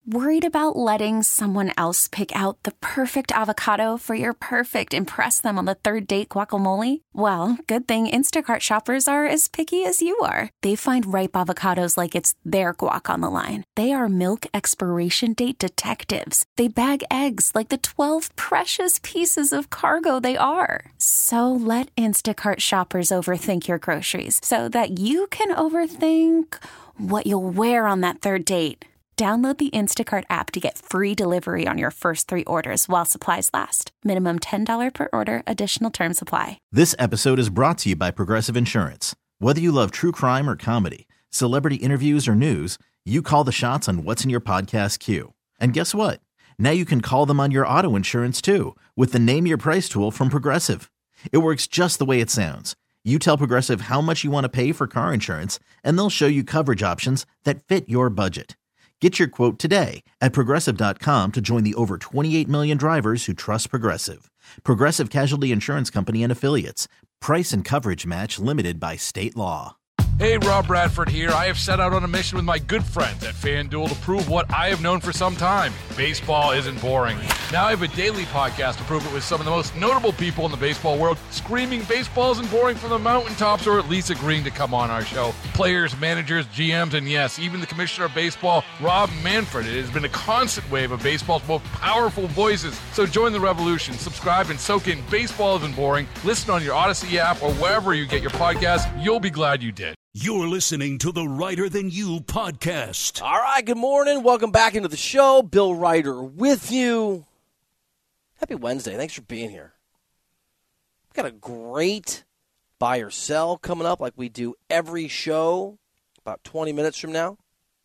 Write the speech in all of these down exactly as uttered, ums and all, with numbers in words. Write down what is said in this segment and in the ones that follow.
Worried about letting someone else pick out the perfect avocado for your perfect impress them on the third date guacamole? Well, good thing Instacart shoppers are as picky as you are. They find ripe avocados like it's their guac on the line. They are milk expiration date detectives. They bag eggs like the twelve precious pieces of cargo they are. So let Instacart shoppers overthink your groceries so that you can overthink what you'll wear on that third date. Download the Instacart app to get free delivery on your first three orders while supplies last. Minimum ten dollars per order. Additional terms apply. This episode is brought to you by Progressive Insurance. Whether you love true crime or comedy, celebrity interviews or news, you call the shots on what's in your podcast queue. And guess what? Now you can call them on your auto insurance too with the Name Your Price tool from Progressive. It works just the way it sounds. You tell Progressive how much you want to pay for car insurance, and they'll show you coverage options that fit your budget. Get your quote today at Progressive dot com to join the over twenty-eight million drivers who trust Progressive. Progressive Casualty Insurance Company and Affiliates. Price and coverage match limited by state law. Hey, Rob Bradford here. I have set out on a mission with my good friends at FanDuel to prove what I have known for some time. Baseball isn't boring. Now I have a daily podcast to prove it with some of the most notable people in the baseball world, screaming baseball isn't boring from the mountaintops, or at least agreeing to come on our show. Players, managers, G Ms, and yes, even the commissioner of baseball, Rob Manfred. It has been a constant wave of baseball's most powerful voices. So join the revolution. Subscribe and soak in Baseball Isn't Boring. Listen on your Odyssey app or wherever you get your podcasts. You'll be glad you did. You're listening to the Writer Than You podcast. All right, good morning. Welcome back into the show. Bill Ryder with you. Happy Wednesday. Thanks for being here. We've got a great buy or sell coming up like we do every show about twenty minutes from now.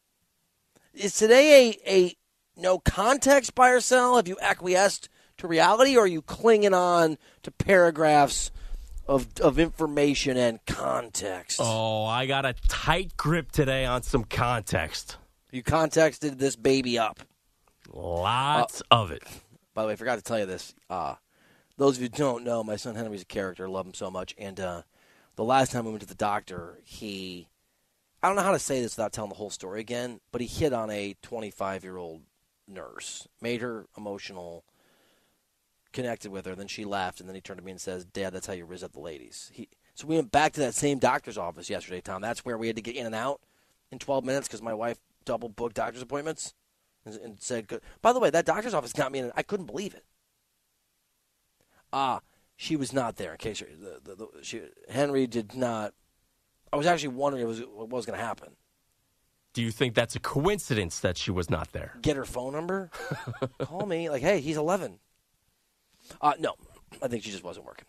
Is today a, a no context buy or sell? Have you acquiesced to reality, or are you clinging on to paragraphs Of, of information and context? Oh, I got a tight grip today on some context. You contexted this baby up. Lots uh, of it. By the way, I forgot to tell you this. Uh, those of you who don't know, my son Henry's a character. I love him so much. And uh, the last time we went to the doctor, he, I don't know how to say this without telling the whole story again, but he hit on a twenty-five-year-old nurse, made her emotional, connected with her, then she laughed, and then he turned to me and says, "Dad, that's how you riz up the ladies." He, so we went back to that same doctor's office yesterday, Tom. That's where we had to get in and out in twelve minutes because my wife double booked doctor's appointments and, and said, good. By the way, that doctor's office got me in, and I couldn't believe it. Ah, uh, she was not there. In case the, the, the, she, Henry did not. I was actually wondering what was, what was going to happen. Do you think that's a coincidence that she was not there? Get her phone number, call me. Like, hey, he's eleven. Uh, no, I think she just wasn't working.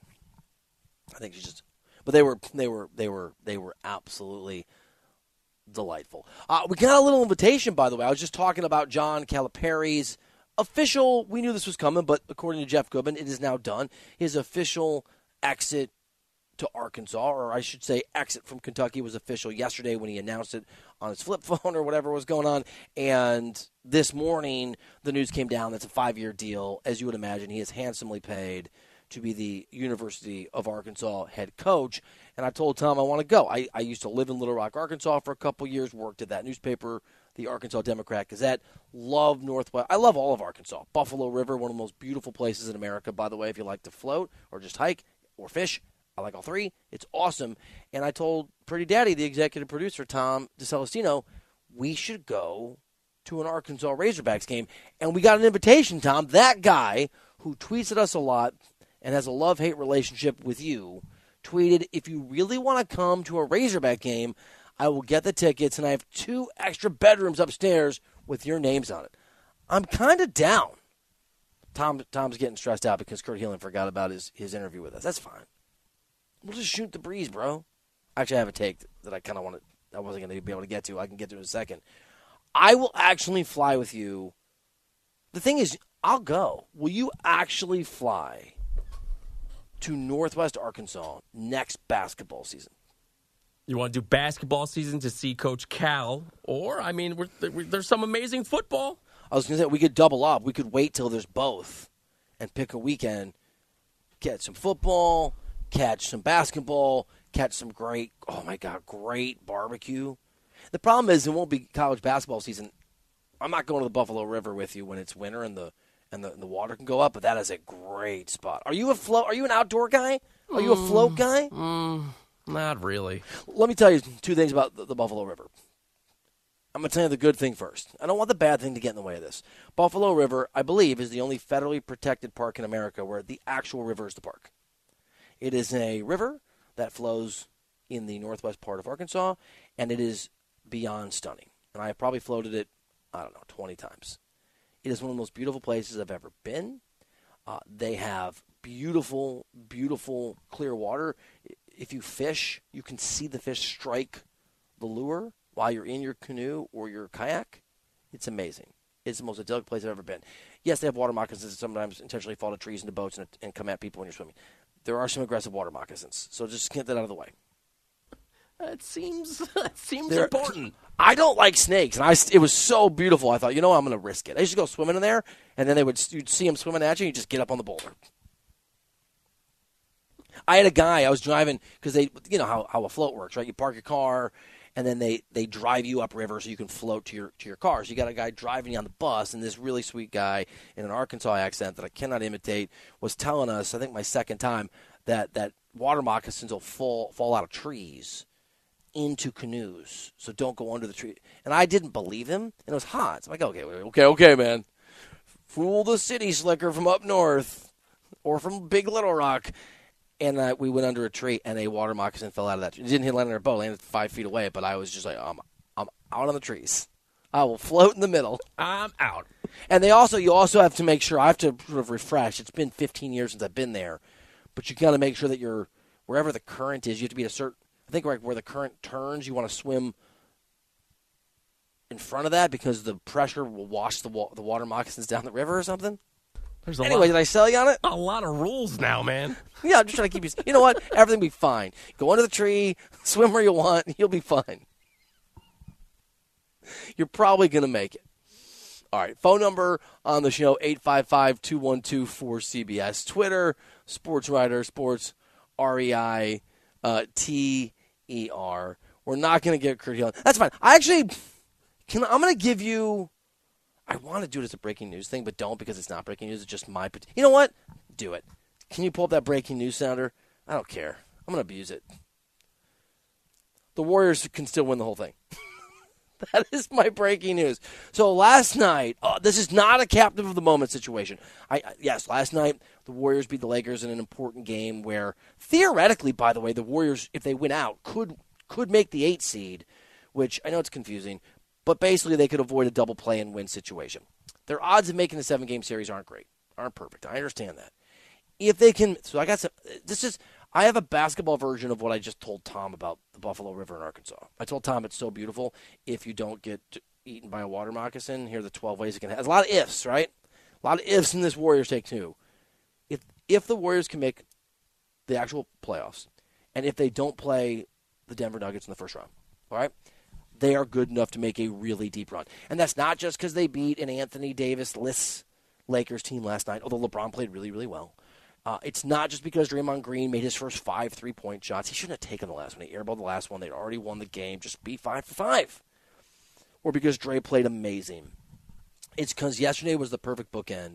I think she just, but they were, they were, they were, they were absolutely delightful. Uh, we got a little invitation, by the way. I was just talking about John Calipari's official. We knew this was coming, but according to Jeff Goodman, it is now done. His official exit to Arkansas, or I should say, exit from Kentucky, was official yesterday when he announced it on his flip phone or whatever was going on. And this morning, the news came down. That's a five-year deal. As you would imagine, he is handsomely paid to be the University of Arkansas head coach. And I told Tom I want to go. I, I used to live in Little Rock, Arkansas for a couple years, worked at that newspaper, the Arkansas Democrat-Gazette. Love Northwest. I love all of Arkansas. Buffalo River, one of the most beautiful places in America, by the way, if you like to float or just hike or fish. I like all three. It's awesome. And I told Pretty Daddy, the executive producer, Tom DeCelestino, we should go to an Arkansas Razorbacks game. And we got an invitation, Tom. That guy who tweets at us a lot and has a love-hate relationship with you tweeted, if you really want to come to a Razorback game, I will get the tickets, and I have two extra bedrooms upstairs with your names on it. I'm kind of down. Tom Tom's getting stressed out because Kurt Heelan forgot about his, his interview with us. That's fine. We'll just shoot the breeze, bro. Actually, I have a take that I kind of wanted. I wasn't going to be able to get to. I can get to in a second. I will actually fly with you. The thing is, I'll go. Will you actually fly to Northwest Arkansas next basketball season? You want to do basketball season to see Coach Cal, or, I mean, we're, we're, there's some amazing football. I was going to say, we could double up. We could wait till there's both and pick a weekend, get some football, catch some basketball, catch some great, oh, my God, great barbecue. The problem is it won't be college basketball season I'm not going to the Buffalo River with you when it's winter and the and the, and the water can go up, but that is a great spot. Are you a float? Are you an outdoor guy? Are you a float guy? Mm, not really. Let me tell you two things about the, the Buffalo River. I'm going to tell you the good thing first. I don't want the bad thing to get in the way of this. Buffalo River, I believe, is the only federally protected park in America where the actual river is the park. It is a river that flows in the northwest part of Arkansas, and it is beyond stunning. And I have probably floated it, I don't know, twenty times. It is one of the most beautiful places I've ever been. Uh, they have beautiful, beautiful clear water. If you fish, you can see the fish strike the lure while you're in your canoe or your kayak. It's amazing. It's the most idyllic place I've ever been. Yes, they have water moccasins that sometimes intentionally fall to trees and to boats and, and come at people when you're swimming. There are some aggressive water moccasins, so just get that out of the way. That seems that seems They're, important. I don't like snakes, and I, it was so beautiful. I thought, you know what, I'm going to risk it. I used to go swimming in there, and then they would you'd see them swimming at you, and you just get up on the boulder. I had a guy, I was driving, because they, you know how, how a float works, right? You park your car, and then they, they drive you upriver so you can float to your to your car. So you got a guy driving you on the bus, and this really sweet guy in an Arkansas accent that I cannot imitate was telling us, I think my second time, that, that water moccasins will fall fall out of trees into canoes, so don't go under the tree. And I didn't believe him, and it was hot. So I'm like, okay, okay, okay, man. Fool the city slicker from up north or from Big Little Rock. And uh, we went under a tree, and a water moccasin fell out of that tree. It didn't hit land on our boat, landed five feet away, but I was just like, I'm, I'm out on the trees. I will float in the middle. I'm out. And they also, you also have to make sure, I have to sort of refresh. It's been fifteen years since I've been there, but you got to make sure that you're, wherever the current is, you have to be at a certain, I think like where the current turns, you want to swim in front of that because the pressure will wash the wa- the water moccasins down the river or something. There's a Anyway, lot, did I sell you on it? a lot of rules now, man. Yeah, I'm just trying to keep you. You know what? Everything will be fine. Go under the tree, swim where you want, you'll be fine. You're probably going to make it. All right, phone number on the show, eight five five, two one two, four C B S. Twitter, Sports Writer, Sports R E I T E R. We're not going to get Kurt Helin. That's fine. I actually, can, I'm going to give you, I want to do it as a breaking news thing, but don't because it's not breaking news. It's just my, you know what? Do it. Can you pull up that breaking news sounder? I don't care. I'm going to abuse it. The Warriors can still win the whole thing. That is my breaking news. So last night, oh, this is not a captive of the moment situation. I, I yes, last night the Warriors beat the Lakers in an important game where theoretically, by the way, the Warriors, if they win out, could could make the eight seed, which I know it's confusing, but basically they could avoid a double play and win situation. Their odds of making the seven game series aren't great, aren't perfect. I understand that. If they can, so I got some. This is. I have a basketball version of what I just told Tom about the Buffalo River in Arkansas. I told Tom it's so beautiful. If you don't get eaten by a water moccasin, here are the twelve ways it can happen. There's a lot of ifs, right? A lot of ifs in this Warriors take two. If if the Warriors can make the actual playoffs, and if they don't play the Denver Nuggets in the first round, all right, they are good enough to make a really deep run. And that's not just because they beat an Anthony Davis-less Lakers team last night, although LeBron played really, really well. Uh, it's not just because Draymond Green made his first five three-point shots. He shouldn't have taken the last one. He airballed the last one. They'd already won the game. Just be five for five. Or because Dre played amazing. It's because yesterday was the perfect bookend.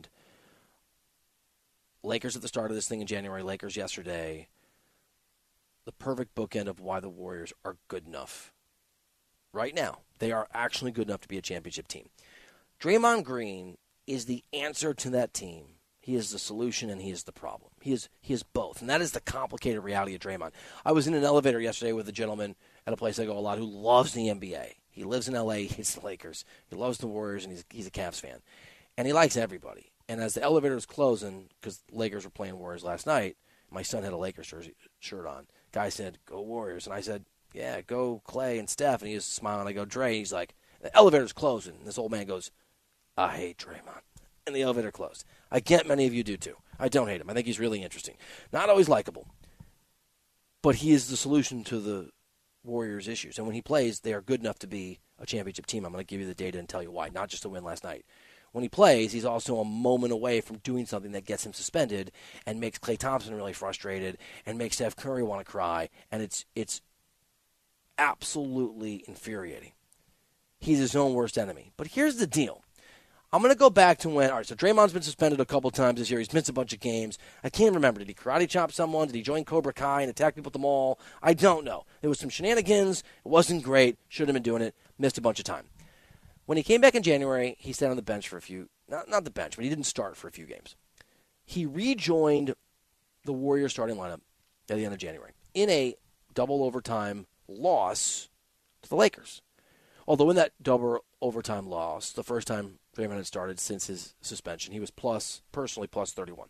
Lakers at the start of this thing in January, Lakers yesterday. The perfect bookend of why the Warriors are good enough. Right now, they are actually good enough to be a championship team. Draymond Green is the answer to that team. He is the solution, and he is the problem. He is he is both, and that is the complicated reality of Draymond. I was in an elevator yesterday with a gentleman at a place I go a lot who loves the N B A. He lives in L A. He hates the Lakers. He loves the Warriors, and he's he's a Cavs fan. And he likes everybody. And as the elevator was closing, because Lakers were playing Warriors last night, my son had a Lakers jersey, shirt on. Guy said, "Go Warriors," and I said, "Yeah, go Clay and Steph." And he was smiling. I go, "Dre." He's like, "The elevator's closing." And this old man goes, "I hate Draymond." And the elevator closed. I get many of you do too. I don't hate him. I think he's really interesting. Not always likable. But he is the solution to the Warriors' issues. And when he plays, they are good enough to be a championship team. I'm going to give you the data and tell you why, not just to win last night. When he plays, he's also a moment away from doing something that gets him suspended and makes Klay Thompson really frustrated and makes Steph Curry want to cry. And it's it's absolutely infuriating. he's his own worst enemy. But here's the deal. I'm going to go back to when, all right, so Draymond's been suspended a couple times this year. He's missed a bunch of games. I can't remember. Did he karate chop someone? Did he join Cobra Kai and attack people at the mall? I don't know. There was some shenanigans. It wasn't great. Shouldn't have been doing it. Missed a bunch of time. When he came back in January, he sat on the bench for a few, not, not the bench, but he didn't start for a few games. He rejoined the Warriors starting lineup at the end of January in a double overtime loss to the Lakers. Although in that double overtime loss, the first time Draymond had started since his suspension, he was plus, personally, plus thirty-one.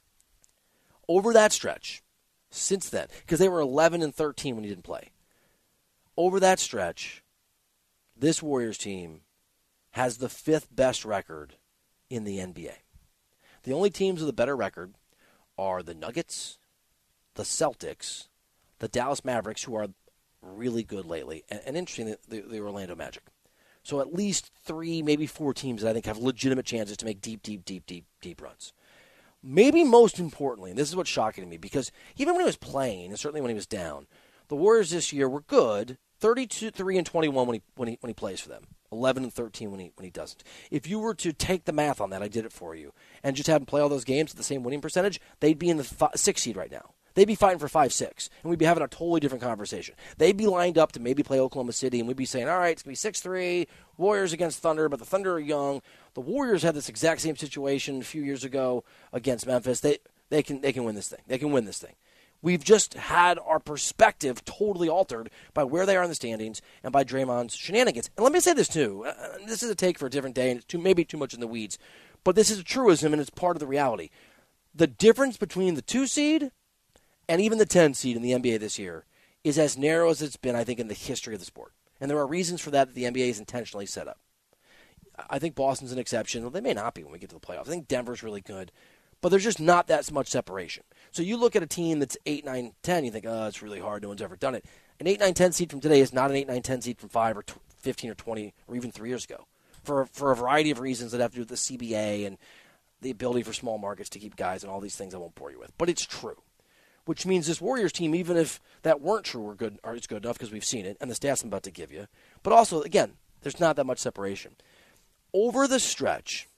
Over that stretch, since then, because they were eleven and thirteen when he didn't play, over that stretch, this Warriors team has the fifth best record in the N B A. The only teams with a better record are the Nuggets, the Celtics, the Dallas Mavericks, who are really good lately, and, and interesting, the, the Orlando Magic. So at least three, maybe four teams that I think have legitimate chances to make deep, deep, deep, deep, deep runs. Maybe most importantly, and this is what's shocking to me, because even when he was playing, and certainly when he was down, the Warriors this year were good, thirty-two, three, and twenty-one when he when he when he plays for them, eleven and thirteen when he when he doesn't. If you were to take the math on that, I did it for you, and just have him play all those games at the same winning percentage, they'd be in the five, sixth seed right now. They'd be fighting for five six, and we'd be having a totally different conversation. They'd be lined up to maybe play Oklahoma City, and we'd be saying, all right, it's going to be six three, Warriors against Thunder, but the Thunder are young. The Warriors had this exact same situation a few years ago against Memphis. They they can they can win this thing. They can win this thing. We've just had our perspective totally altered by where they are in the standings and by Draymond's shenanigans. And let me say this, too. Uh, this is a take for a different day, and it's too, maybe too much in the weeds. But this is a truism, and it's part of the reality. The difference between the two seed and even the ten seed in the N B A this year is as narrow as it's been, I think, in the history of the sport. And there are reasons for that that the N B A is intentionally set up. I think Boston's an exception. Well, they may not be when we get to the playoffs. I think Denver's really good. But there's just not that much separation. So you look at a team that's eight, nine, ten, you think, oh, it's really hard. No one's ever done it. An eight, nine, ten seed from today is not an eight, nine, ten seed from five or fifteen or twenty or even three years ago for, for a variety of reasons that have to do with the C B A and the ability for small markets to keep guys and all these things I won't bore you with. But it's true, which means this Warriors team, even if that weren't true, we're good, or it's good enough because we've seen it and the stats I'm about to give you. But also, again, there's not that much separation. Over the stretch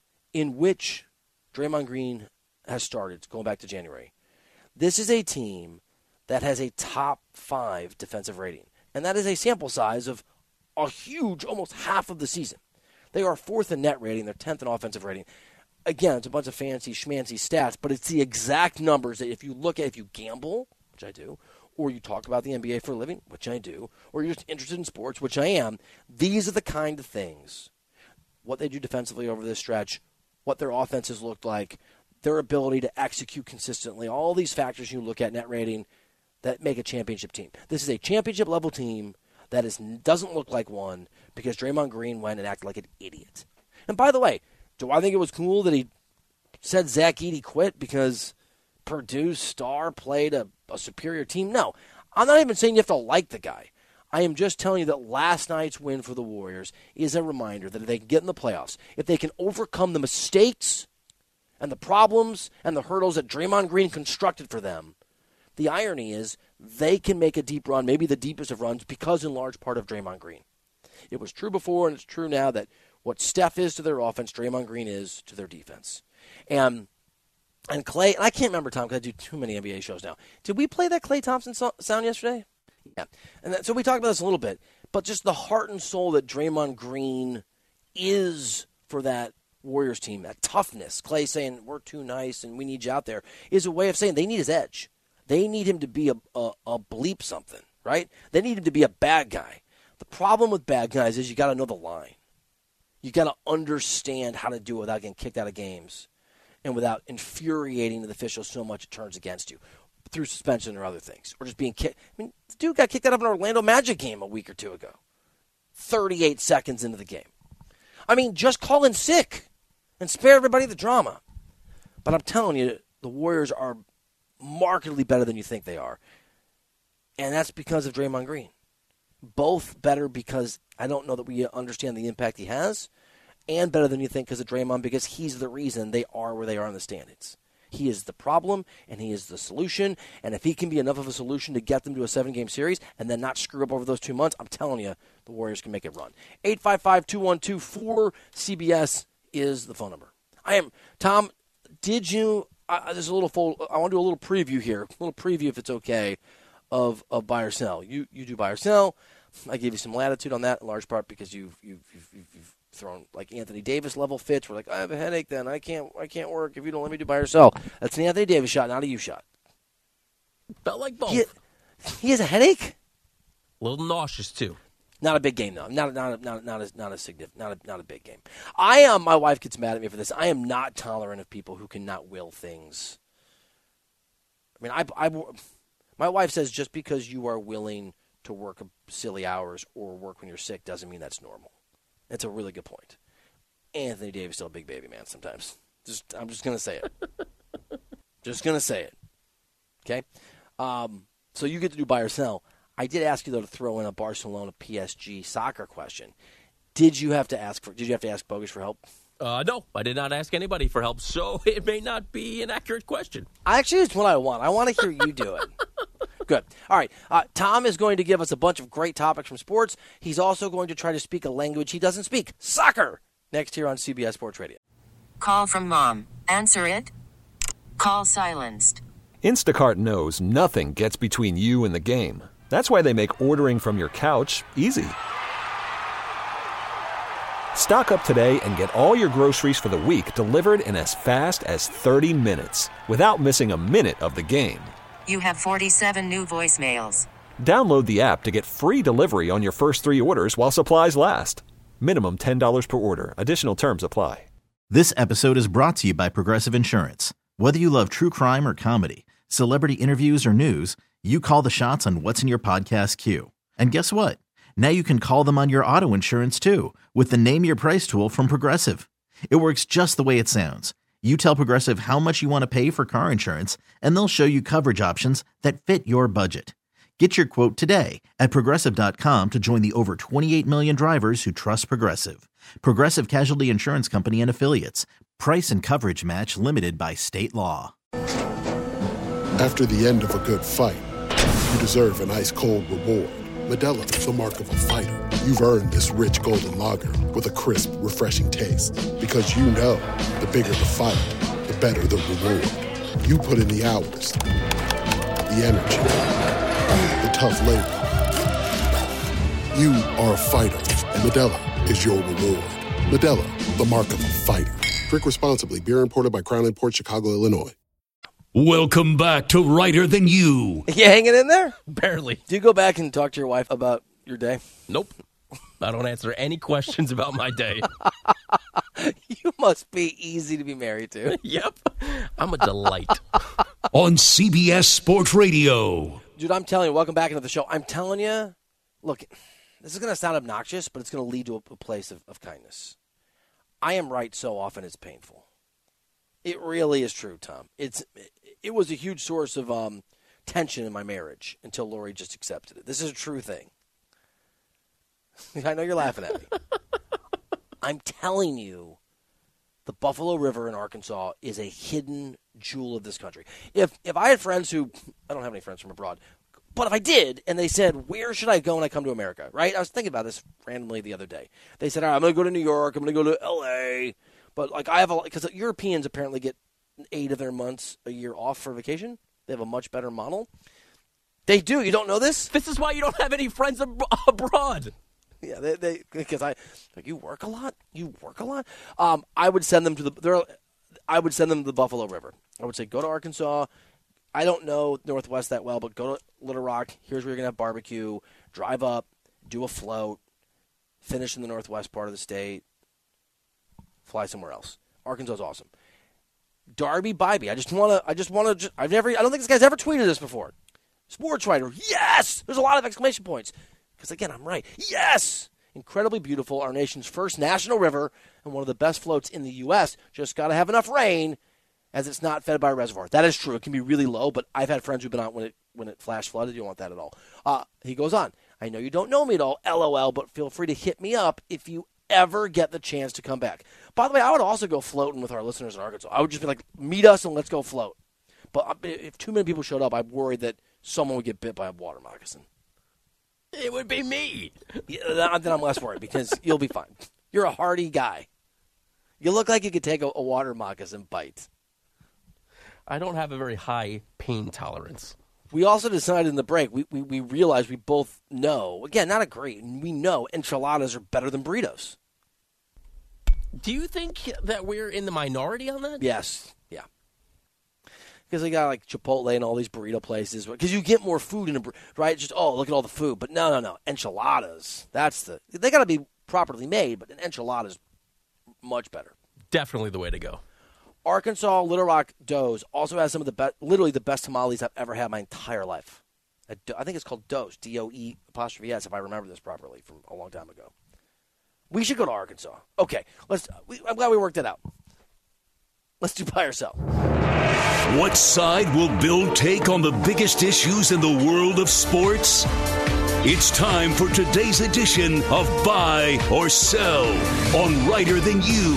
in which Draymond Green has started, going back to January, this is a team that has a top five defensive rating. And that is a sample size of a huge, almost half of the season. They are fourth in net rating. They're tenth in offensive rating. Again, it's a bunch of fancy, schmancy stats, but it's the exact numbers that if you look at, if you gamble, which I do, or you talk about the N B A for a living, which I do, or you're just interested in sports, which I am, these are the kind of things, what they do defensively over this stretch, what their offenses looked like, their ability to execute consistently, all these factors you look at, net rating, that make a championship team. This is a championship-level team that is doesn't look like one because Draymond Green went and acted like an idiot. And by the way, do I think it was cool that he said Zach Edey quit because Purdue's star played a, a superior team? No. I'm not even saying you have to like the guy. I am just telling you that last night's win for the Warriors is a reminder that if they can get in the playoffs, if they can overcome the mistakes and the problems and the hurdles that Draymond Green constructed for them, the irony is they can make a deep run, maybe the deepest of runs, because in large part of Draymond Green. It was true before, and it's true now that what Steph is to their offense, Draymond Green is to their defense. And and Klay, and I can't remember, Tom, because I do too many N B A shows now. Did we play that Klay Thompson so- sound yesterday? Yeah. And that, so we talked about this a little bit, but just the heart and soul that Draymond Green is for that Warriors team, that toughness, Klay saying, we're too nice and we need you out there, is a way of saying they need his edge. They need him to be a, a, a bleep something, right? They need him to be a bad guy. The problem with bad guys is you got to know the line. You got to understand how to do it without getting kicked out of games and without infuriating the officials so much it turns against you through suspension or other things, or just being kicked. I mean, the dude got kicked out of an Orlando Magic game a week or two ago, thirty-eight seconds into the game. I mean, just call in sick and spare everybody the drama. But I'm telling you, the Warriors are markedly better than you think they are. And that's because of Draymond Green. Both better because I don't know that we understand the impact he has, and better than you think because of Draymond because he's the reason they are where they are in the standings. He is the problem, and he is the solution. And if he can be enough of a solution to get them to a seven-game series and then not screw up over those two months, I'm telling you, the Warriors can make it run. eight five five, two one two, four C B S is the phone number. I am, Tom, did you, uh, there's a little full, I want to do a little preview here, a little preview if it's okay, of, of buy or sell. You you do buy or sell. I gave you some latitude on that in large part because you've, you've, you've, you've thrown like Anthony Davis level fits. We're like, I have a headache then. I can't I can't work if you don't let me do buy or sell. That's an Anthony Davis shot, not a you shot. Felt like both. He, he has a headache? A little nauseous, too. Not a big game, though. Not not not not a not a significant, not a not a big game. I am. My wife gets mad at me for this. I am not tolerant of people who cannot will things. I mean, I, I my wife says just because you are willing to work silly hours or work when you're sick doesn't mean that's normal. That's a really good point. Anthony Davis is still a big baby man sometimes. Just I'm just gonna say it. just gonna say it. Okay. Um, so you get to do buy or sell. I did ask you though to throw in a Barcelona P S G soccer question. Did you have to ask for? Did you have to ask Bogus for help? Uh, no, I did not ask anybody for help, so it may not be an accurate question. Actually, it's what I want. I want to hear you do it. Good. All right. Uh, Tom is going to give us a bunch of great topics from sports. He's also going to try to speak a language he doesn't speak, soccer, next here on C B S Sports Radio. Call from mom. Answer it. Call silenced. Instacart knows nothing gets between you and the game. That's why they make ordering from your couch easy. Stock up today and get all your groceries for the week delivered in as fast as thirty minutes without missing a minute of the game. You have forty-seven new voicemails. Download the app to get free delivery on your first three orders while supplies last. Minimum ten dollars per order. Additional terms apply. This episode is brought to you by Progressive Insurance. Whether you love true crime or comedy, celebrity interviews or news, you call the shots on what's in your podcast queue. And guess what? Now you can call them on your auto insurance too with the Name Your Price tool from Progressive. It works just the way it sounds. You tell Progressive how much you want to pay for car insurance, and they'll show you coverage options that fit your budget. Get your quote today at Progressive dot com to join the over twenty-eight million drivers who trust Progressive. Progressive Casualty Insurance Company and Affiliates. Price and coverage match limited by state law. After the end of a good fight, you deserve an ice-cold reward. Modelo is the mark of a fighter. You've earned this rich golden lager with a crisp, refreshing taste. Because you know, the bigger the fight, the better the reward. You put in the hours, the energy, the tough labor. You are a fighter, and Modelo is your reward. Modelo, the mark of a fighter. Drink responsibly. Beer imported by Crown Imports, Chicago, Illinois. Welcome back to Writer Than You. You hanging in there? Barely. Do you go back and talk to your wife about your day? Nope. I don't answer any questions about my day. You must be easy to be married to. Yep. I'm a delight. On C B S Sports Radio. Dude, I'm telling you, welcome back into the show. I'm telling you, look, this is going to sound obnoxious, but it's going to lead to a, a place of, of kindness. I am right so often it's painful. It really is true, Tom. It's It was a huge source of um, tension in my marriage until Lori just accepted it. This is a true thing. I know you're laughing at me. I'm telling you, the Buffalo River in Arkansas is a hidden jewel of this country. If if I had friends who, I don't have any friends from abroad, but if I did, and they said, where should I go when I come to America, right? I was thinking about this randomly the other day. They said, all right, I'm going to go to New York, I'm going to go to L A, but like I have a, because Europeans apparently get eight of their months a year off for vacation. They have a much better model. They do. You don't know this? This is why you don't have any friends ab- abroad. Yeah, they they because I like you work a lot. You work a lot. Um, I would send them to the. There, I would send them to the Buffalo River. I would say go to Arkansas. I don't know Northwest that well, but go to Little Rock. Here's where you're gonna have barbecue. Drive up, do a float, finish in the northwest part of the state. Fly somewhere else. Arkansas is awesome. Darby Bybee. I just want to. I just want to. I've never. I don't think this guy's ever tweeted this before. Sports writer. Yes. There's a lot of exclamation points. Because again, I'm right. Yes. Incredibly beautiful. Our nation's first national river and one of the best floats in the U S Just got to have enough rain, as it's not fed by a reservoir. That is true. It can be really low, but I've had friends who've been out when it when it flash flooded. You don't want that at all. Uh, he goes on. I know you don't know me at all. LOL. But feel free to hit me up if you ever get the chance to come back. By the way, I would also go floating with our listeners in Arkansas. I would just be like, meet us and let's go float. But if too many people showed up, I'm worried that someone would get bit by a water moccasin. It would be me. Yeah, then I'm less worried because you'll be fine. You're a hardy guy. You look like you could take a, a water moccasin bite. I don't have a very high pain tolerance. We also decided in the break, we, we, we realized we both know, again, not agree, we know enchiladas are better than burritos. Do you think that we're in the minority on that? Yes. Yeah. Because they got like Chipotle and all these burrito places. Because you get more food in a burrito, right? Just, oh, look at all the food. But no, no, no. Enchiladas. That's the, they got to be properly made, but an enchilada is much better. Definitely the way to go. Arkansas Little Rock Doe's also has some of the best, literally the best tamales I've ever had in my entire life. I think it's called Doe's, D O E apostrophe S, if I remember this properly from a long time ago. We should go to Arkansas. Okay, let's. We, I'm glad we worked it out. Let's do buy or sell. What side will Bill take on the biggest issues in the world of sports? It's time for today's edition of Buy or Sell on Righter Than You.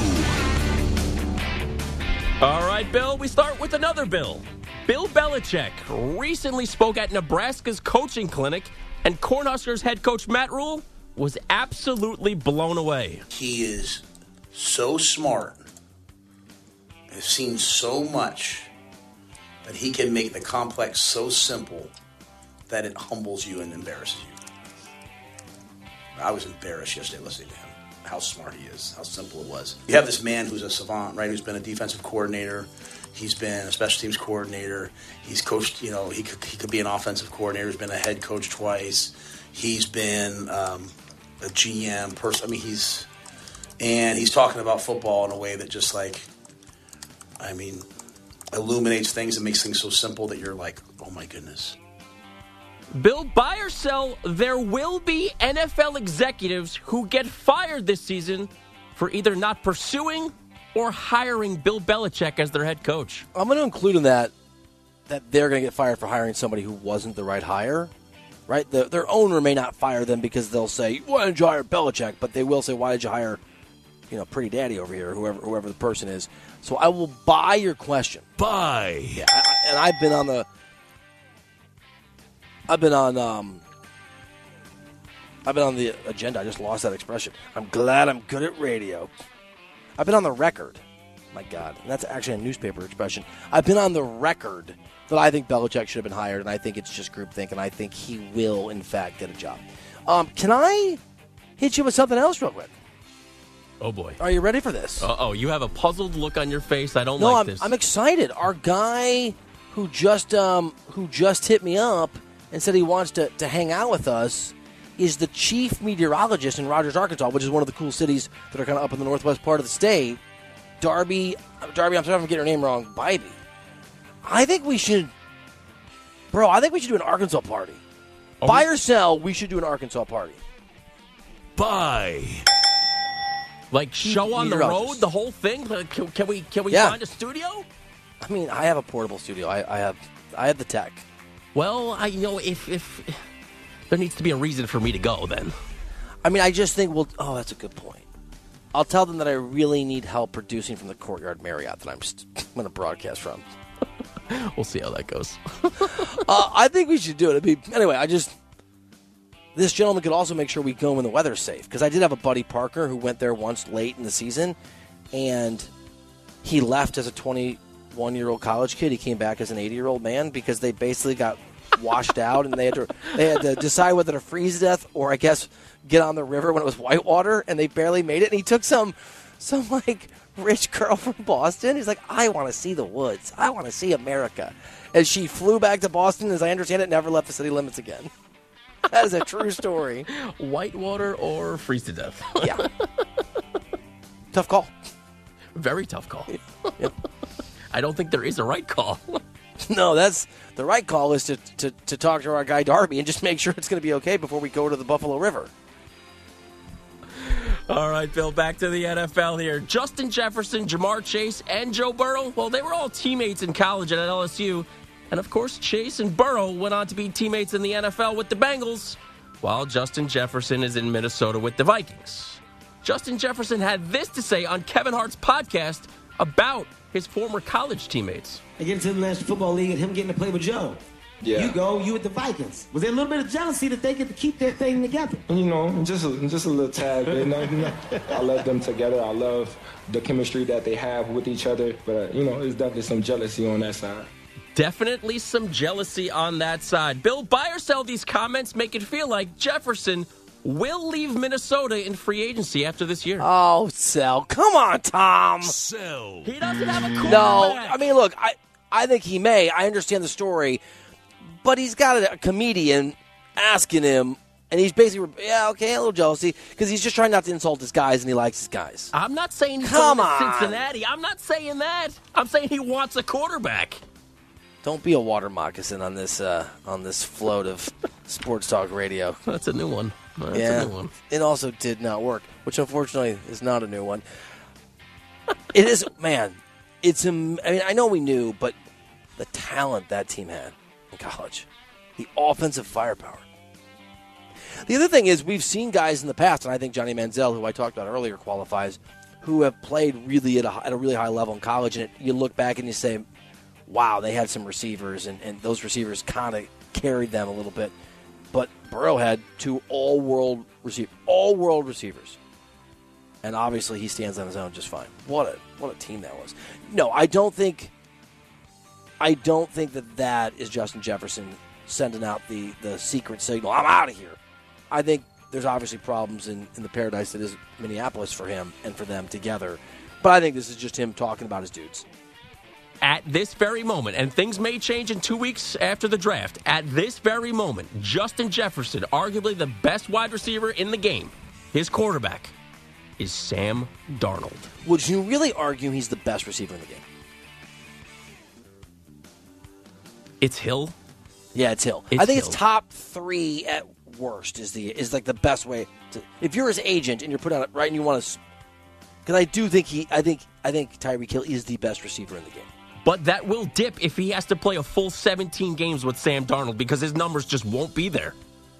All right, Bill, we start with another Bill. Bill Belichick recently spoke at Nebraska's coaching clinic, and Cornhuskers head coach Matt Rule was absolutely blown away. He is so smart, has seen so much, that he can make the complex so simple that it humbles you and embarrasses you. I was embarrassed yesterday listening to him. How smart he is, how simple it was. You have this man who's a savant, right, who's been a defensive coordinator. He's been a special teams coordinator. He's coached, you know, he could, he could be an offensive coordinator. He's been a head coach twice. He's been um, a G M person. I mean, he's, and he's talking about football in a way that just like, I mean, illuminates things and makes things so simple that you're like, oh my goodness. Bill, buy or sell, there will be N F L executives who get fired this season for either not pursuing or hiring Bill Belichick as their head coach. I'm going to include in that that they're going to get fired for hiring somebody who wasn't the right hire, right? The, their owner may not fire them because they'll say, why did you hire Belichick? But they will say, why did you hire, you know, Pretty Daddy over here, whoever whoever the person is. So I will buy your question. Buy. Yeah, I, and I've been on the... I've been on um, I've been on the agenda. I just lost that expression. I'm glad I'm good at radio. I've been on the record. My God. And that's actually a newspaper expression. I've been on the record that I think Belichick should have been hired, and I think it's just groupthink, and I think he will, in fact, get a job. Um, can I hit you with something else real quick? Oh, boy. Are you ready for this? Uh-oh. You have a puzzled look on your face. I don't no, like I'm, this. I'm excited. Our guy who just um, who just hit me up and said he wants to, to hang out with us is the chief meteorologist in Rogers, Arkansas, which is one of the cool cities that are kind of up in the northwest part of the state. Darby, Darby, I'm sorry if I'm getting her name wrong, Bybee. I think we should, bro, I think we should do an Arkansas party. Oh, Buy or sell, we should do an Arkansas party. Buy. Like show on the road, the whole thing? Can, can we can we yeah. find a studio? I mean, I have a portable studio. I, I have I have the tech. Well, I you know if if there needs to be a reason for me to go, then. I mean, I just think we'll. Oh, that's a good point. I'll tell them that I really need help producing from the Courtyard Marriott that I'm just going to broadcast from. We'll see how that goes. uh, I think we should do it. It'd be, anyway, I just. This gentleman could also make sure we go when the weather's safe. Because I did have a buddy, Parker, who went there once late in the season. And he left as a twenty-one-year-old college kid. He came back as an eighty-year-old man because they basically got washed out. And they had to they had to decide whether to freeze to death or, I guess, get on the river when it was whitewater. And they barely made it. And he took some, some like, rich girl from Boston. He's like, I want to see the woods. I want to see America. And she flew back to Boston, as I understand it, never left the city limits again. That is a true story. Whitewater or freeze to death. Yeah. Tough call. Very tough call. Yep. I don't think there is a right call. No, that's the right call is to, to, to talk to our guy Darby and just make sure it's going to be okay before we go to the Buffalo River. All right, Bill, back to the N F L here. Justin Jefferson, Jamar Chase, and Joe Burrow, well, they were all teammates in college at L S U. And, of course, Chase and Burrow went on to be teammates in the N F L with the Bengals, while Justin Jefferson is in Minnesota with the Vikings. Justin Jefferson had this to say on Kevin Hart's podcast about his former college teammates. I get into the National Football League and him getting to play with Joe. Yeah. You go, you with the Vikings. Was there a little bit of jealousy that they get to keep their thing together? You know, just a, just a little tad bit. You know, you know, I love them together. I love the chemistry that they have with each other. But, you know, there's definitely some jealousy on that side. Definitely some jealousy on that side. Bill, buy or sell these comments make it feel like Jefferson will leave Minnesota in free agency after this year. Oh, sell. Come on, Tom. Sell. He doesn't have a quarterback. No, I mean, look, I, I think he may. I understand the story. But he's got a, a comedian asking him, and he's basically, yeah, okay, a little jealousy, because he's just trying not to insult his guys, and he likes his guys. I'm not saying he's Come going to on. Cincinnati. I'm not saying that. I'm saying he wants a quarterback. Don't be a water moccasin on this uh, on this float of sports talk radio. That's a new one. That's yeah, a new one. It also did not work, which unfortunately is not a new one. It is, man, it's, um, I mean, I know we knew, but the talent that team had in college, the offensive firepower. The other thing is we've seen guys in the past, and I think Johnny Manziel, who I talked about earlier, qualifies, who have played really at a, at a really high level in college, and it, you look back and you say, wow, they had some receivers, and, and those receivers kind of carried them a little bit. But Burrow had two all-world receive, all-world receivers. And obviously he stands on his own just fine. What a what a team that was. No, I don't think I don't think that that is Justin Jefferson sending out the, the secret signal, I'm out of here. I think there's obviously problems in, in the paradise that is Minneapolis for him and for them together. But I think this is just him talking about his dudes. At this very moment, and things may change in two weeks after the draft, at this very moment, Justin Jefferson, arguably the best wide receiver in the game, his quarterback is Sam Darnold. Would you really argue he's the best receiver in the game? It's Hill. Yeah, it's Hill. It's I think Hill. it's top three at worst is the is like the best way to. If you're his agent and you're put on it right and you want to, because I do think he, I think I think Tyreek Hill is the best receiver in the game. But that will dip if he has to play a full seventeen games with Sam Darnold because his numbers just won't be there.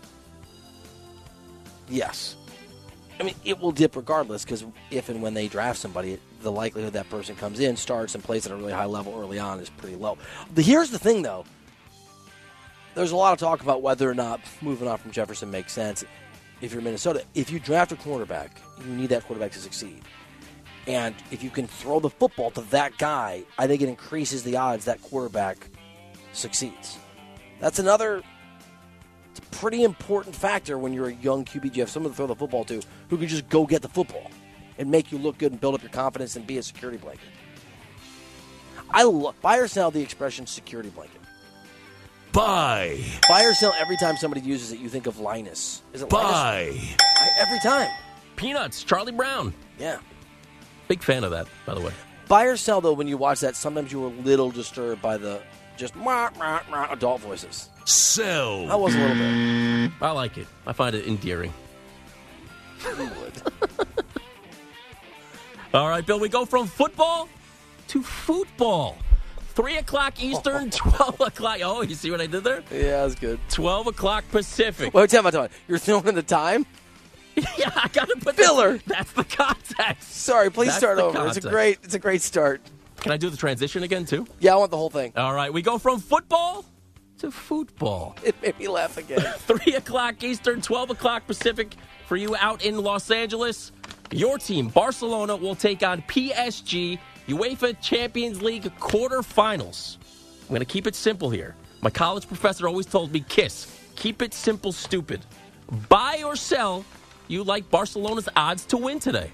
Yes. I mean, it will dip regardless because if and when they draft somebody, the likelihood that person comes in, starts, and plays at a really high level early on is pretty low. The, here's the thing, though. There's a lot of talk about whether or not moving on from Jefferson makes sense if you're Minnesota. If you draft a quarterback, you need that quarterback to succeed. And if you can throw the football to that guy, I think it increases the odds that quarterback succeeds. That's another it's a pretty important factor when you're a young Q B. You have someone to throw the football to who can just go get the football and make you look good and build up your confidence and be a security blanket. I love, buy or sell the expression security blanket. Buy. Buy or sell every time somebody uses it, you think of Linus. Is it Buy. Linus? I, every time. Peanuts, Charlie Brown. Yeah. Big fan of that, by the way. Buy or sell, though, when you watch that, sometimes you were a little disturbed by the just rah, rah, rah, adult voices. Sell. I was a little bit. I like it. I find it endearing. You would. All right, Bill, we go from football to football. three o'clock Eastern, twelve o'clock. Oh, you see what I did there? Yeah, that's good. twelve o'clock Pacific. Wait, tell me, tell me. You're throwing in the time? Yeah, I got to put Filler. The, that's the context. Sorry, please That's start the over. context. It's a great it's a great start. Can I do the transition again, too? Yeah, I want the whole thing. All right, we go from football to football. It made me laugh again. three o'clock Eastern, twelve o'clock Pacific for you out in Los Angeles. Your team, Barcelona, will take on P S G, UEFA Champions League quarterfinals. I'm going to keep it simple here. My college professor always told me, KISS, keep it simple, stupid. Buy or sell, you like Barcelona's odds to win today.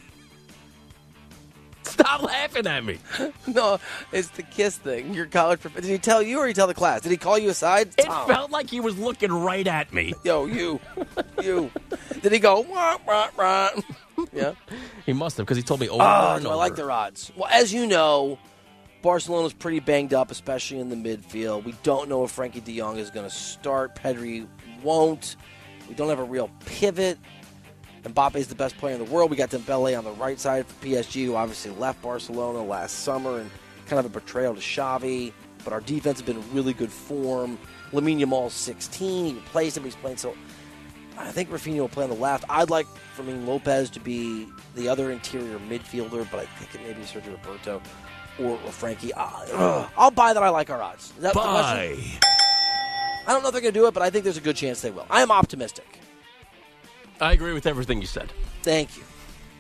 Stop laughing at me. No, it's the KISS thing. Your college professor. Did he tell you or did he tell the class? Did he call you aside? It Tom. felt like he was looking right at me. Yo, you. You. Did he go, wah, wah, wah? Yeah. He must have, because he told me over Oh, and no, over. I like their odds. Well, as you know, Barcelona's pretty banged up, especially in the midfield. We don't know if Frankie de Jong is going to start. Pedri won't. We don't have a real pivot. Mbappe is the best player in the world. We got Dembele on the right side for P S G, who obviously left Barcelona last summer, and kind of a betrayal to Xavi. But our defense has been in really good form. Lamine Yamal's sixteen. He replaced him. He's playing so... I think Rafinha will play on the left. I'd like Fermin Lopez to be the other interior midfielder, but I think it may be Sergio Roberto or, or Frankie. Uh, I'll buy that. I like our odds. Is that buy. the question? I don't know if they're going to do it, but I think there's a good chance they will. I am optimistic. I agree with everything you said. Thank you.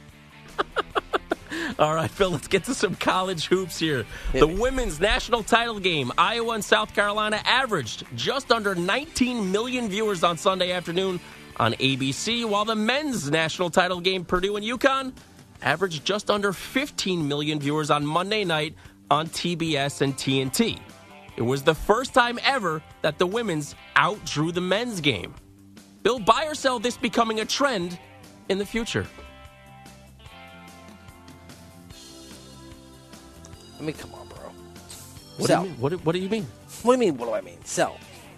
All right, Phil, let's get to some college hoops here. Hit the me. women's national title game, Iowa and South Carolina, averaged just under nineteen million viewers on Sunday afternoon on A B C, while the men's national title game, Purdue and UConn, averaged just under fifteen million viewers on Monday night on T B S and T N T. It was the first time ever that the women's outdrew the men's game. Bill, buy or sell this becoming a trend in the future? I mean, come on, bro. What Sell. do you mean? What, do- what do you mean? What do you mean, what do I mean? Sell.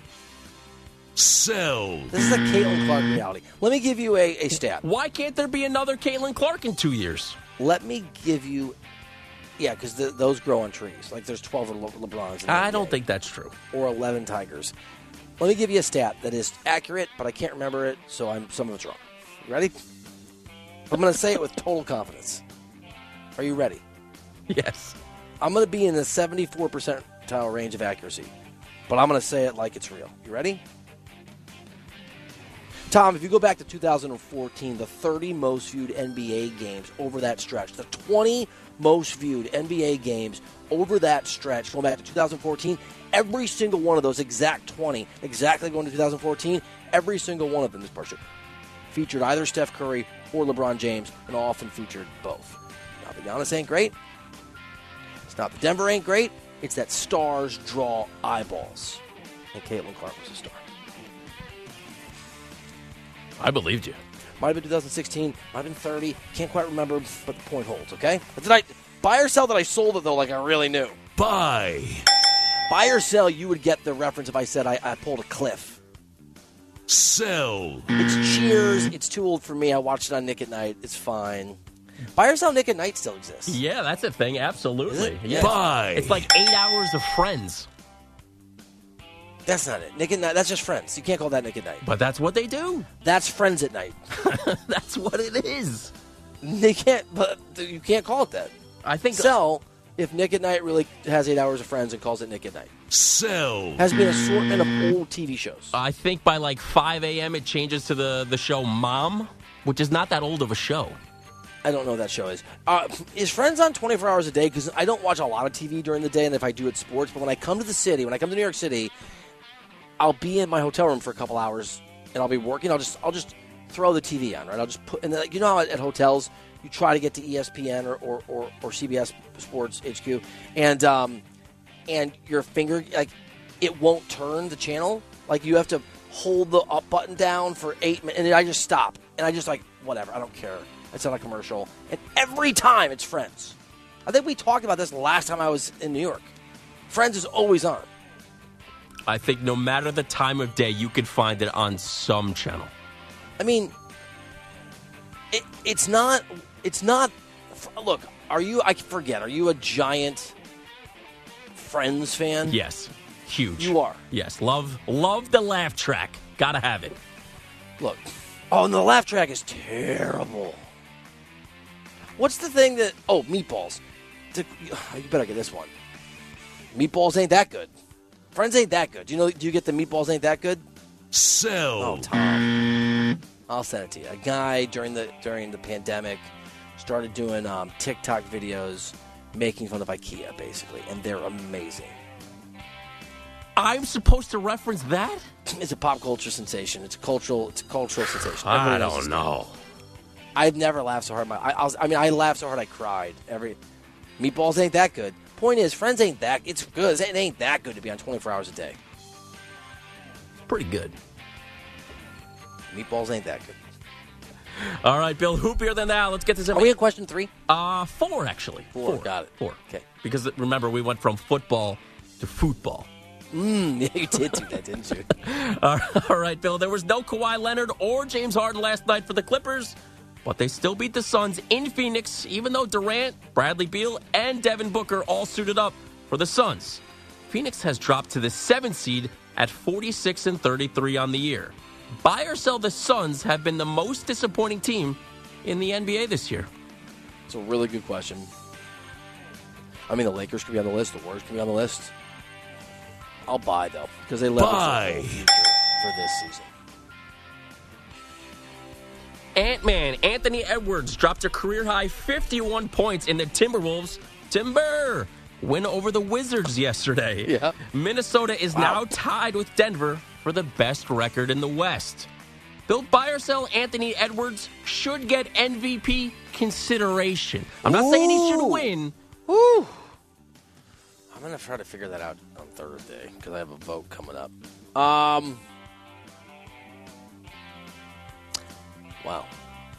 Sell. This is a Caitlin Clark reality. Let me give you a, a stat. Why can't there be another Caitlin Clark in two years? Let me give you... Yeah, because those grow on trees. Like, there's twelve Le- LeBrons. In the I N B A, don't think that's true. Or eleven Tigers. Let me give you a stat that is accurate, but I can't remember it, so I'm some of it's wrong. You ready? I'm going to say it with total confidence. Are you ready? Yes. I'm going to be in the seventy-four percentile range of accuracy, but I'm going to say it like it's real. You ready? Tom, if you go back to two thousand fourteen, the thirty most viewed N B A games over that stretch, the twenty most viewed N B A games over that stretch, going back to two thousand fourteen, every single one of those exact twenty, exactly going to two thousand fourteen, every single one of them, this part featured either Steph Curry or LeBron James, and often featured both. Now, the Giannis ain't great. It's not the Denver ain't great. It's that stars draw eyeballs. And Caitlin Clark was a star. I believed you. Might have been two thousand sixteen, might have been thirty. Can't quite remember, but the point holds, okay? But did I buy or sell that I sold it, though, like I really knew? Buy. Buy or sell, you would get the reference if I said I, I pulled a cliff. Sell. It's Cheers. It's too old for me. I watched it on Nick at Night. It's fine. Buy or sell Nick at Night still exists. Yeah, that's a thing. Absolutely. Yeah. Buy. It's like eight hours of Friends. That's not it. Nick at Night, that's just Friends. You can't call that Nick at Night. But that's what they do. That's Friends at Night. That's what it is. They can't, but you can't call it that. I think Sell if Nick at Night really has eight hours of Friends and calls it Nick at Night. Sell. Has been an assortment of old T V shows. I think by like five a.m. it changes to the, the show Mom, which is not that old of a show. I don't know what that show is. Uh, is Friends on twenty-four hours a day? Because I don't watch a lot of T V during the day, and if I do, it's sports. But when I come to the city, when I come to New York City, I'll be in my hotel room for a couple hours, and I'll be working. I'll just I'll just throw the T V on, right? I'll just put, and then, you know how at hotels you try to get to E S P N or or, or, or C B S Sports H Q, and um, and your finger, like, it won't turn the channel. Like, you have to hold the up button down for eight minutes, and then I just stop, and I just like, whatever, I don't care. It's not a commercial. And every time it's Friends. I think we talked about this last time I was in New York. Friends is always on. I think no matter the time of day, you could find it on some channel. I mean, it, it's not, it's not, look, are you, I forget, are you a giant Friends fan? Yes. Huge. You are. Yes. Love love the laugh track. Gotta have it. Look. Oh, and the laugh track is terrible. What's the thing that, oh, Meatballs. You better get this one. Meatballs ain't that good. Friends ain't that good. Do you know? Do you get the Meatballs ain't that good? Sell. Oh, Tom. I'll send it to you. A guy during the during the pandemic started doing um, TikTok videos making fun of IKEA, basically, and they're amazing. I'm supposed to reference that? It's a pop culture sensation. It's a cultural. It's a cultural sensation. I Everybody knows don't it's know. I've never laughed so hard. My, I, I, was, I mean, I laughed so hard I cried. Every Meatballs ain't that good. Point is, Friends ain't that. It's good. It ain't that good to be on twenty-four hours a day. Pretty good. Meatballs ain't that good. All right, Bill, hoopier than that. Let's get to some. Are we at question three? Uh, four, actually. Four. Got it. Four. Okay. Because, remember, we went from football to football. Mm, yeah, you did do that, didn't you? All right, Bill. There was no Kawhi Leonard or James Harden last night for the Clippers, but they still beat the Suns in Phoenix, even though Durant, Bradley Beal, and Devin Booker all suited up for the Suns. Phoenix has dropped to the seventh seed at forty-six and thirty-three on the year. Buy or sell, the Suns have been the most disappointing team in the N B A this year? It's a really good question. I mean, the Lakers could be on the list. The Warriors could be on the list. I'll buy, though, because they leverage Buy. the whole future for this season. Ant-Man Anthony Edwards dropped a career-high fifty-one points in the Timberwolves' Timber win over the Wizards yesterday. Yeah. Minnesota is Wow. now tied with Denver for the best record in the West. Bill, buy or sell, Anthony Edwards should get M V P consideration. I'm not saying he should Ooh. win. Woo! I'm going to try to figure that out on Thursday because I have a vote coming up. Um. Wow.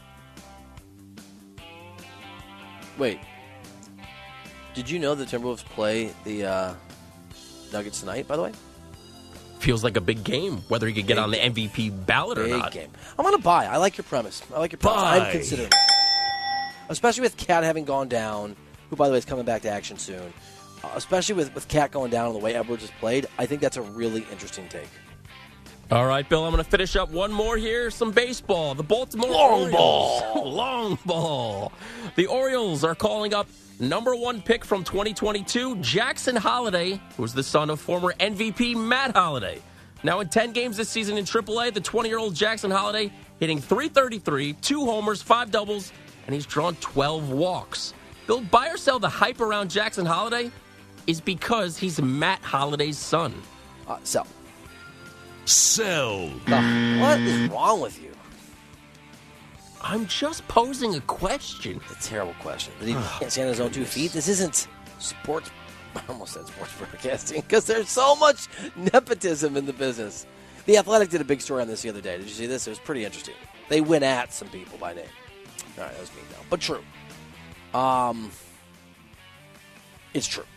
Wait. Did you know the Timberwolves play the uh, Nuggets tonight, by the way? Feels like a big game, whether he could get Big on the M V P ballot or Big not. game. I'm going to buy. I like your premise. I like your premise. Buy. I'm considering it. Especially with Cat having gone down, who, by the way, is coming back to action soon. Uh, especially with, with Cat going down and the way Edwards has played, I think that's a really interesting take. All right, Bill, I'm going to finish up one more here. Some baseball. The Baltimore Long Orioles. ball. Long ball. The Orioles are calling up number one pick from twenty twenty-two, Jackson Holliday, who's the son of former M V P Matt Holliday. Now in ten games this season in triple A, the twenty-year-old Jackson Holliday hitting three thirty-three, two homers, five doubles, and he's drawn twelve walks. Bill, buy or sell, the hype around Jackson Holliday is because he's Matt Holliday's son. Uh, sell. Sell. What is wrong with you? I'm just posing a question. It's a terrible question. Did he can't stand on his own two feet? This isn't sports. I almost said sports broadcasting because there's so much nepotism in the business. The Athletic did a big story on this the other day. Did you see this? It was pretty interesting. They went at some people by name. All right, that was me now, but true. Um, it's true.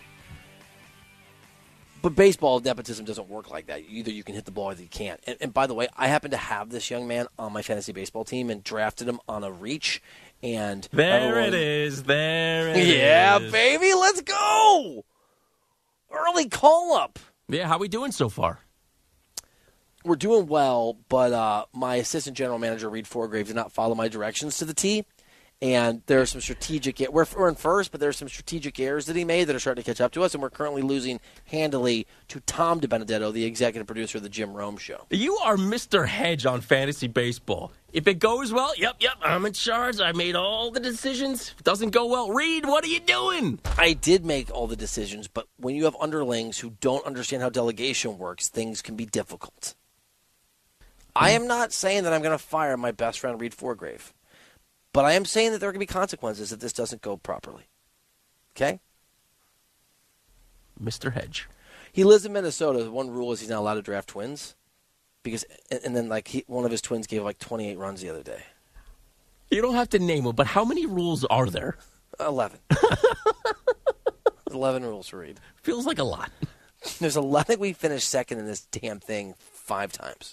But baseball nepotism doesn't work like that. Either you can hit the ball or you can't. And, and by the way, I happen to have this young man on my fantasy baseball team and drafted him on a reach. And There everyone, it is. There it is. yeah, baby, let's go. Early call up. Yeah, how we doing so far? We're doing well, but uh, my assistant general manager, Reed Forgrave, did not follow my directions to the T. And there are some strategic – we're, we're in first, but there are some strategic errors that he made that are starting to catch up to us, and we're currently losing handily to Tom DiBenedetto, the executive producer of the Jim Rome Show. You are Mister Hedge on fantasy baseball. If it goes well, yep, yep, I'm in charge. I made all the decisions. If it doesn't go well, Reed, what are you doing? I did make all the decisions, but when you have underlings who don't understand how delegation works, things can be difficult. I am not saying that I'm going to fire my best friend, Reed Forgrave. But I am saying that there are going to be consequences if this doesn't go properly. Okay? Mister Hedge. He lives in Minnesota. The one rule is he's not allowed to draft twins. Because, and then, like, he, one of his twins gave, like, twenty-eight runs the other day. You don't have to name them, but how many rules are there? eleven. eleven rules to read. Feels like a lot. There's a lot. I think we finished second in this damn thing five times.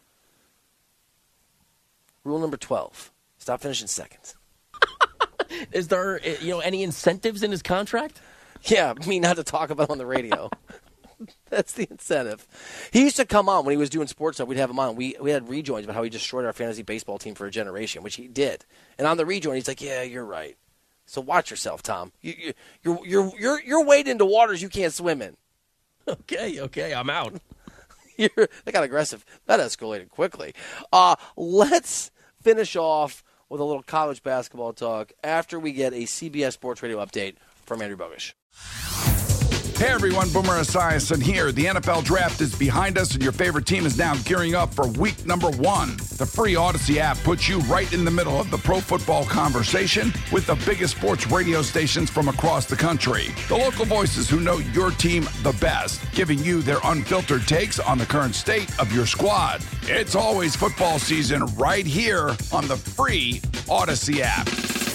Rule number twelve. Stop finishing seconds. Is there, you know, any incentives in his contract? Yeah, me not to talk about on the radio. That's the incentive. He used to come on when he was doing sports stuff. We'd have him on. We we had rejoins about how he destroyed our fantasy baseball team for a generation, which he did. And on the rejoin, he's like, "Yeah, you're right. So watch yourself, Tom. You, you, you're you're you're you're wading into waters you can't swim in." Okay, okay, I'm out. You're, that got aggressive. That escalated quickly. Uh, let's finish off with a little college basketball talk after we get a C B S Sports Radio update from Andrew Bogish. Hey everyone, Boomer Esiason here. The N F L Draft is behind us and your favorite team is now gearing up for week number one. The free Odyssey app puts you right in the middle of the pro football conversation with the biggest sports radio stations from across the country. The local voices who know your team the best, giving you their unfiltered takes on the current state of your squad. It's always football season right here on the free Odyssey app.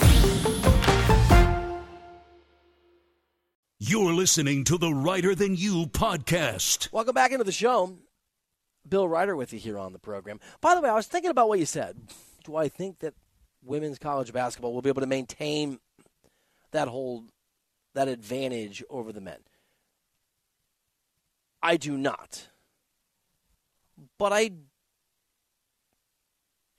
You're listening to the Writer Than You podcast. Welcome back into the show. Bill Ryder with you here on the program. By the way, I was thinking about what you said. Do I think that women's college basketball will be able to maintain that whole that advantage over the men? I do not. But I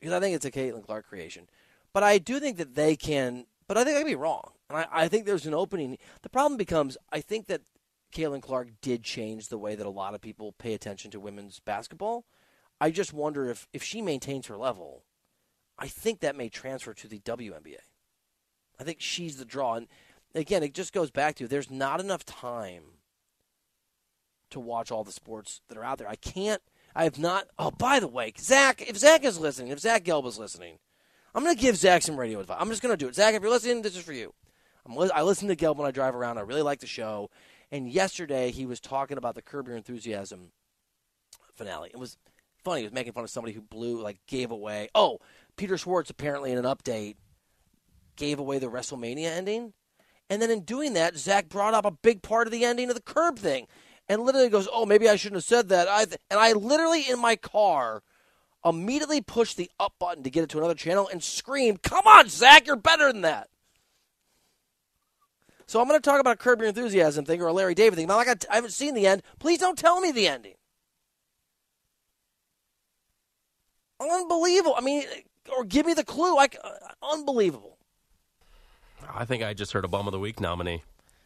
because I think it's a Caitlin Clark creation. But I do think that they can, but I think I could be wrong. And I, I think there's an opening. The problem becomes, I think that Caitlin Clark did change the way that a lot of people pay attention to women's basketball. I just wonder if, if she maintains her level, I think that may transfer to the W N B A. I think she's the draw. And again, it just goes back to there's not enough time to watch all the sports that are out there. I can't, I have not, oh, by the way, Zach, if Zach is listening, if Zach Gelb is listening, I'm going to give Zach some radio advice. I'm just going to do it. Zach, if you're listening, this is for you. I'm, I listen to Gelb when I drive around. I really like the show. And yesterday he was talking about the Curb Your Enthusiasm finale. It was funny. He was making fun of somebody who blew, like, gave away. Oh, Peter Schwartz apparently in an update gave away the WrestleMania ending. And then in doing that, Zach brought up a big part of the ending of the Curb thing. And literally goes, oh, maybe I shouldn't have said that. I th-. And I literally, in my car, immediately pushed the up button to get it to another channel and screamed, come on, Zach, you're better than that. So I'm going to talk about a Curb Your Enthusiasm thing or a Larry David thing. But like I, I haven't seen the end. Please don't tell me the ending. Unbelievable. I mean, or give me the clue. Like, uh, unbelievable. I think I just heard a Bum of the Week nominee.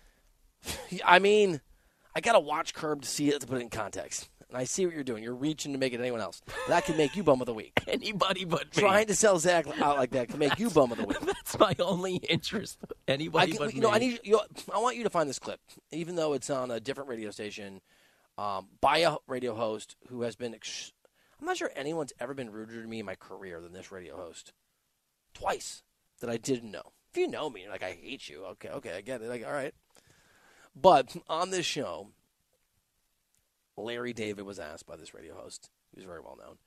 I mean, I got to watch Curb to see it, to put it in context. And I see what you're doing. You're reaching to make it anyone else. That can make you Bum of the Week. Anybody but me. Trying to sell Zach out like that can make you Bum of the Week. That's my only interest. Anybody I, but you me. know, I need. You know, I want you to find this clip, even though it's on a different radio station, um, by a radio host who has been. Ex- I'm not sure anyone's ever been ruder to me in my career than this radio host. Twice that I didn't know. If you know me, you're like, I hate you. Okay, okay, I get it. Like, all right. But on this show, Larry David was asked by this radio host, he was very well known,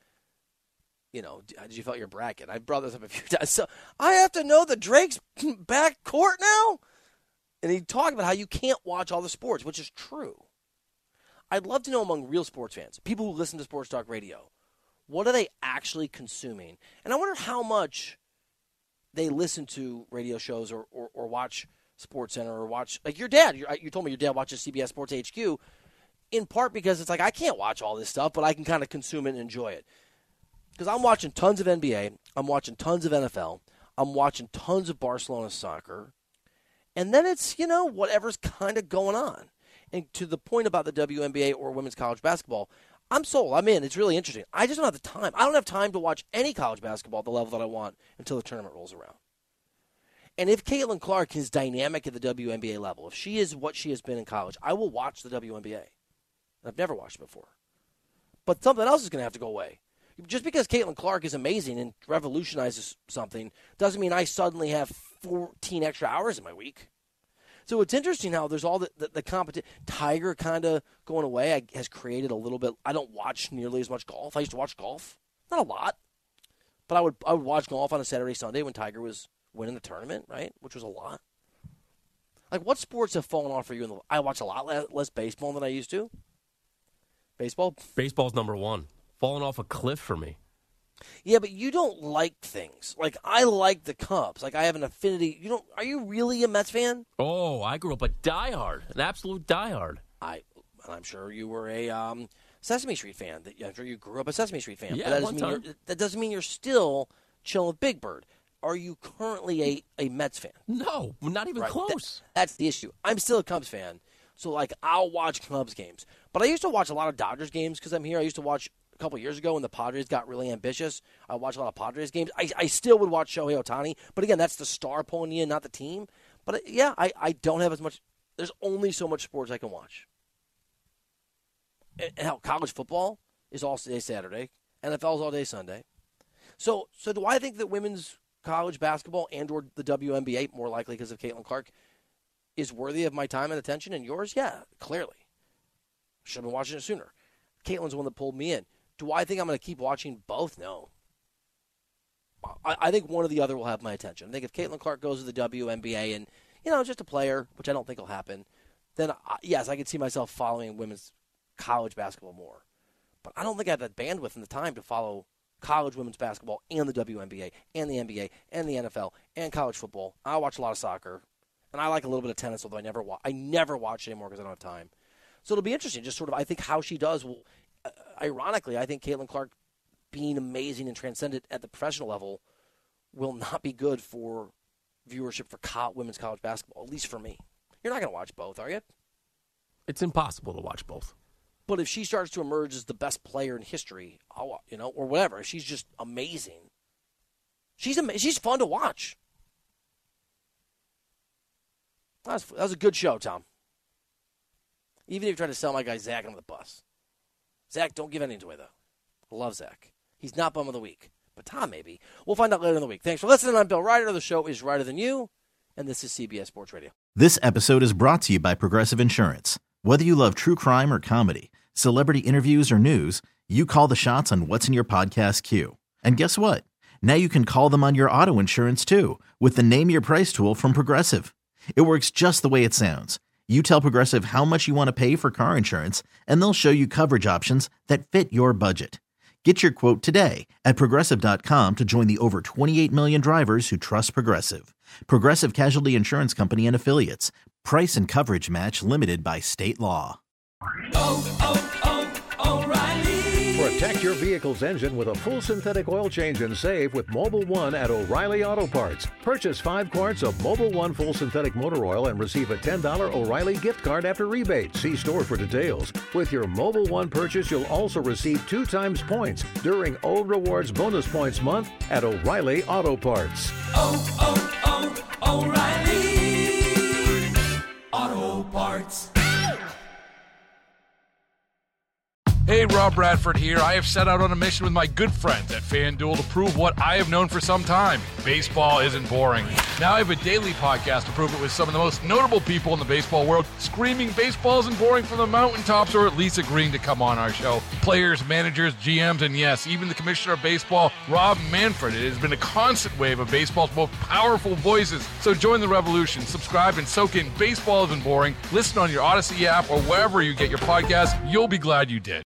you know, did you fill out your bracket? I brought this up a few times. So I have to know the Drake's back court now? And he talked about how you can't watch all the sports, which is true. I'd love to know among real sports fans, people who listen to sports talk radio, what are they actually consuming? And I wonder how much they listen to radio shows or, or, or watch SportsCenter or watch, like your dad. You told me your dad watches C B S Sports H Q, in part because it's like, I can't watch all this stuff, but I can kind of consume it and enjoy it. Because I'm watching tons of N B A, I'm watching tons of N F L, I'm watching tons of Barcelona soccer, and then it's, you know, whatever's kind of going on. And to the point about the W N B A or women's college basketball, I'm sold. I'm in. It's really interesting. I just don't have the time. I don't have time to watch any college basketball at the level that I want until the tournament rolls around. And if Caitlin Clark is dynamic at the W N B A level, if she is what she has been in college, I will watch the W N B A. I've never watched it before. But something else is going to have to go away. Just because Caitlin Clark is amazing and revolutionizes something doesn't mean I suddenly have fourteen extra hours in my week. So it's interesting how there's all the, the, the competition. Tiger kind of going away I, has created a little bit. I don't watch nearly as much golf. I used to watch golf. Not a lot. But I would I would watch golf on a Saturday, Sunday when Tiger was winning the tournament, right? Which was a lot. Like, what sports have fallen off for you? In the, I watch a lot less, less baseball than I used to. Baseball? Baseball's number one. Falling off a cliff for me. Yeah, but you don't like things. Like, I like the Cubs. Like, I have an affinity. You don't. Are you really a Mets fan? Oh, I grew up a diehard, an absolute diehard. I, and I'm sure you were a um, Sesame Street fan. I'm sure you grew up a Sesame Street fan. Yeah, but that one doesn't mean time. you're, that doesn't mean you're still chilling with Big Bird. Are you currently a, a Mets fan? No, not even right. close. That, that's the issue. I'm still a Cubs fan, so like I'll watch Cubs games. But I used to watch a lot of Dodgers games because I'm here. I used to watch a couple years ago when the Padres got really ambitious. I watched a lot of Padres games. I, I still would watch Shohei Ohtani, but again, that's the star pulling you in, not the team. But uh, yeah, I, I don't have as much. There's only so much sports I can watch. And, and hell, college football is all day Saturday. N F L is all day Sunday. So so do I think that women's college basketball and or the W N B A, more likely because of Caitlin Clark, is worthy of my time and attention and yours? Yeah, clearly. Should have been watching it sooner. Caitlin's the one that pulled me in. Do I think I'm going to keep watching both? No. I, I think one or the other will have my attention. I think if Caitlin Clark goes to the W N B A and, you know, just a player, which I don't think will happen, then, I, yes, I could see myself following women's college basketball more. But I don't think I have the bandwidth and the time to follow college women's basketball and the W N B A and the N B A and the N F L and college football. I watch a lot of soccer, and I like a little bit of tennis, although I never wa- I never watch it anymore because I don't have time. So it'll be interesting, just sort of, I think how she does will, uh, ironically, I think Caitlin Clark being amazing and transcendent at the professional level will not be good for viewership for co- women's college basketball, at least for me. You're not going to watch both, are you? It's impossible to watch both. But if she starts to emerge as the best player in history, I'll, you know, or whatever, if she's just amazing, she's ama- she's fun to watch. That was, that was a good show, Tom. Even if you try to sell my guy Zach under the bus. Zach, don't give anything away, though. I love Zach. He's not bum of the week. But Tom, maybe. We'll find out later in the week. Thanks for listening. I'm Bill Ryder. The show is Ryder Than You, and this is C B S Sports Radio. This episode is brought to you by Progressive Insurance. Whether you love true crime or comedy, celebrity interviews or news, you call the shots on what's in your podcast queue. And guess what? Now you can call them on your auto insurance, too, with the Name Your Price tool from Progressive. It works just the way it sounds. You tell Progressive how much you want to pay for car insurance, and they'll show you coverage options that fit your budget. Get your quote today at Progressive dot com to join the over twenty-eight million drivers who trust Progressive. Progressive Casualty Insurance Company and Affiliates. Price and coverage match limited by state law. Oh, oh, oh, O'Reilly. Protect your vehicle's engine with a full synthetic oil change and save with Mobil one at O'Reilly Auto Parts. Purchase five quarts of Mobil one full synthetic motor oil and receive a ten dollars O'Reilly gift card after rebate. See store for details. With your Mobil one purchase, you'll also receive two times points during O Rewards Bonus Points Month at O'Reilly Auto Parts. Oh, oh, oh, O'Reilly Auto Parts. Hey, Rob Bradford here. I have set out on a mission with my good friends at FanDuel to prove what I have known for some time. Baseball isn't boring. Now I have a daily podcast to prove it with some of the most notable people in the baseball world, screaming baseball isn't boring from the mountaintops, or at least agreeing to come on our show. Players, managers, G Ms, and yes, even the commissioner of baseball, Rob Manfred. It has been a constant wave of baseball's most powerful voices. So join the revolution. Subscribe and soak in Baseball Isn't Boring. Listen on your Odyssey app or wherever you get your podcasts. You'll be glad you did.